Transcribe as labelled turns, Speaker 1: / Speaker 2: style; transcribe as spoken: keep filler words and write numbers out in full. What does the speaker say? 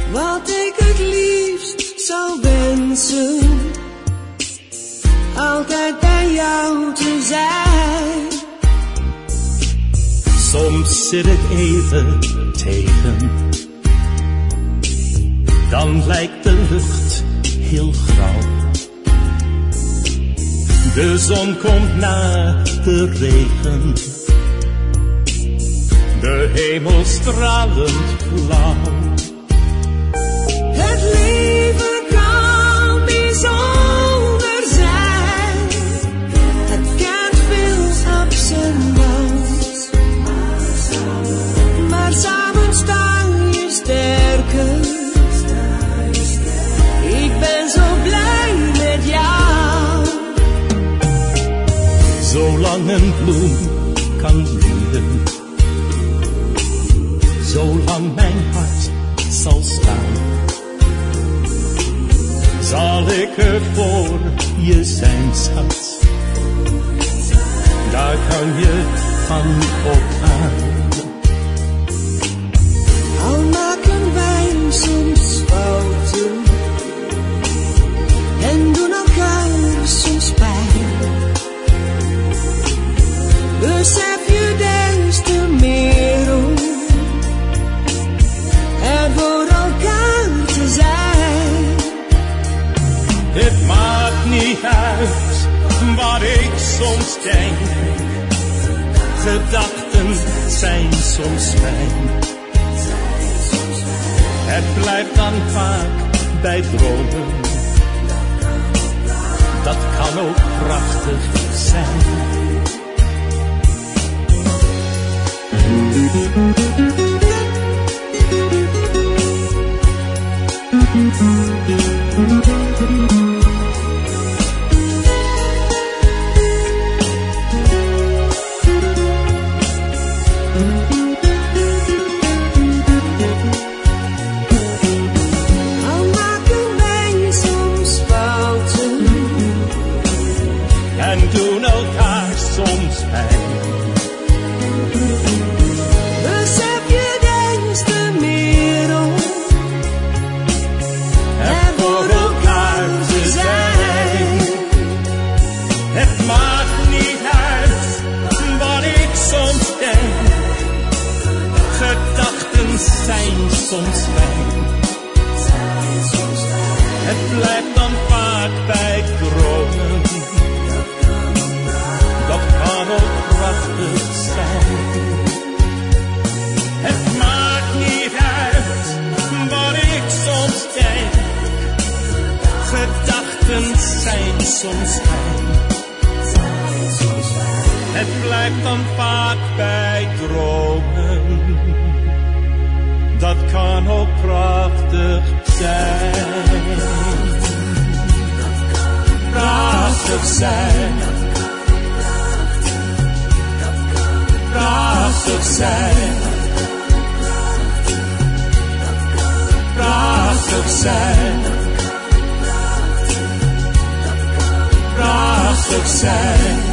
Speaker 1: wat ik het liefst zou wensen, altijd bij jou te zijn.
Speaker 2: Soms zit het even tegen, dan lijkt de lucht heel grauw. De zon komt na de regen, de hemel stralend blauw.
Speaker 1: Het leven kan bijzonder zijn, het kent veel ups en downs, maar samen sta je sterker. Ik ben zo blij met jou.
Speaker 2: Zolang een bloem kan bloeien, zolang mijn hart zal staan, zal ik er voor je zijn, schat. Daar kan je van op aan.
Speaker 1: Al maken wij soms fouten en doen elkaar soms pijn, besef je des te meer om er voor elkaar te zijn.
Speaker 2: Het maakt niet uit wat ik soms denk, gedachten zijn soms fijn. Het blijft dan vaak bij dromen, dat kan ook prachtig zijn.
Speaker 1: Al maken wij soms fouten
Speaker 2: en doen elkaar soms pijn,
Speaker 1: besef je des te meer om er voor elkaar te zijn.
Speaker 2: het maakt niet uit wat ik soms denk, gedachten zijn soms fijn. Het blijft dan vaak bij dromen, dat kan ook prachtig zijn. Het maakt niet uit wat ik soms denk, gedachten zijn soms fijn. Het blijft dan vaak bij dromen, dat kan ook prachtig zijn. Prachtig zijn. Prachtig zijn. Prachtig zijn. Prachtig zijn.